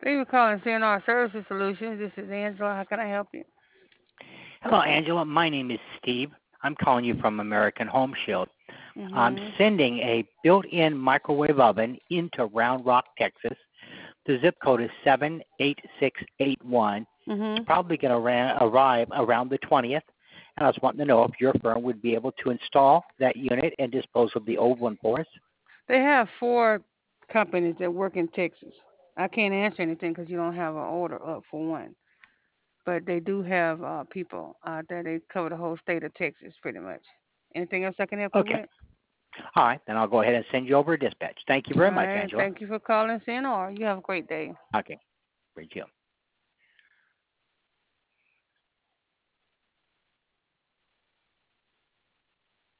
Thank you for calling CNR Services Solutions. This is Angela. How can I help you? Hello, Angela. My name is Steve. I'm calling you from American Home Shield. I'm Mhm. sending a built-in microwave oven into Round Rock, Texas. The zip code is 78681. It's Mhm. probably going to arrive around the 20th. And I was wanting to know if your firm would be able to install that unit and dispose of the old one for us. They have four companies that work in Texas. I can't answer anything because you don't have an order up for one. But they do have people there. They cover the whole state of Texas pretty much. Anything else I can help you Okay. with? All right. Then I'll go ahead and send you over a dispatch. Thank you All very much, right. Angela. Thank you for calling CNR. You have a great day. Okay. Great deal.